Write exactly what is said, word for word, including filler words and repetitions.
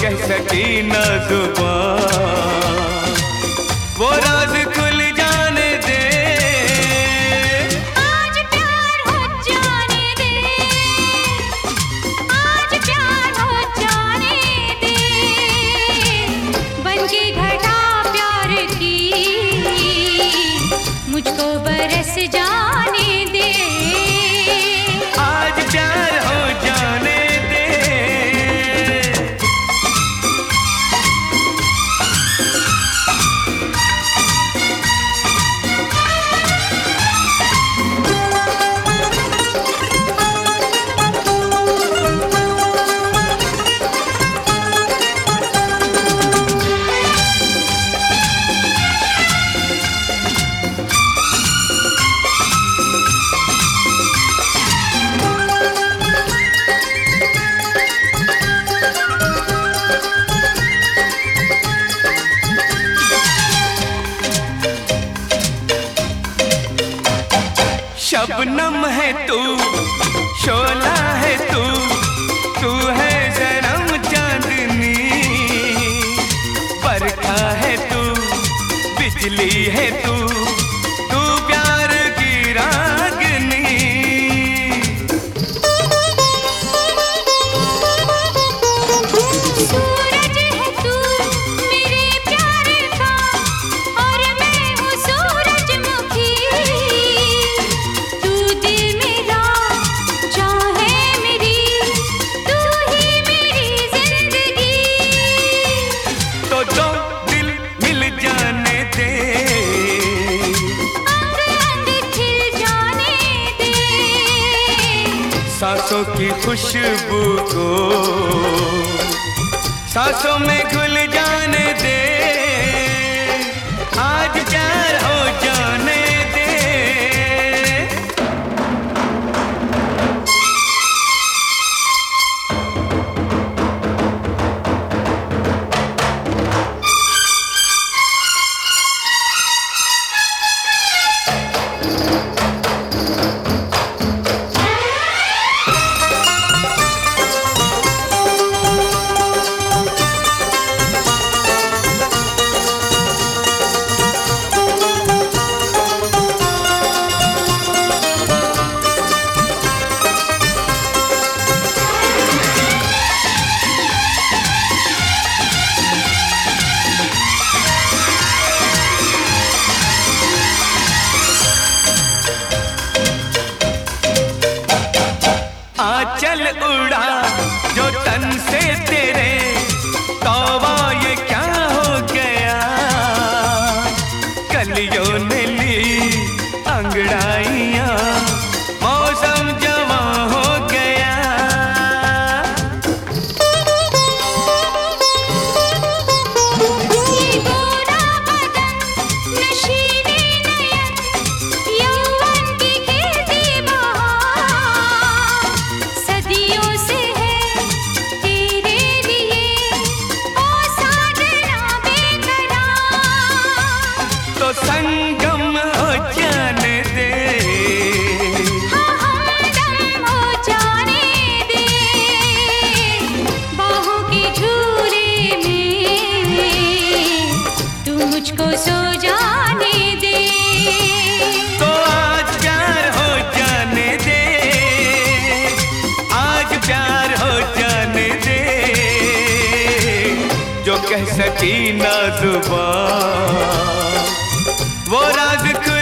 कह सकी ना जुबान, वो राज खुल जाने दे। आज प्यार हो जाने दे, आज प्यार हो जाने दे, बन के घटा प्यार की मुझको बरस जाने दे। आज प्यार हो जाने दे। शबनम है तू, शोला है तू, तू है जन्म चांदनी, बरखा है तू, बिजली है तू, तू प्यार की रागनी। सूरज है तू मेरे प्यार का, और मैं हूँ सूरजमुखी। सांसों की खुशबू को सांसों में घुल जाने दे। आज प्यार हो जाने दे। आंचल उड़ा जो तन से तेरे, तौबा ये क्या हो गया। कलियों ने ली अंगड़ाइयां, मौसम जवां हो गया। ये गोरा बदन, नशीले नयन, यौवन की खेती बहार, सदियों से है तेरे लिए ओ साजना बेकरार। तो संगम हो जाने दे, हाँ हमदम हो जाने दे, बाहों के झूले में तू मुझको सो जाने दे। तो आज प्यार हो जाने दे, आज प्यार हो जाने दे, जो कह सकी ना जुबान, वो राज खुल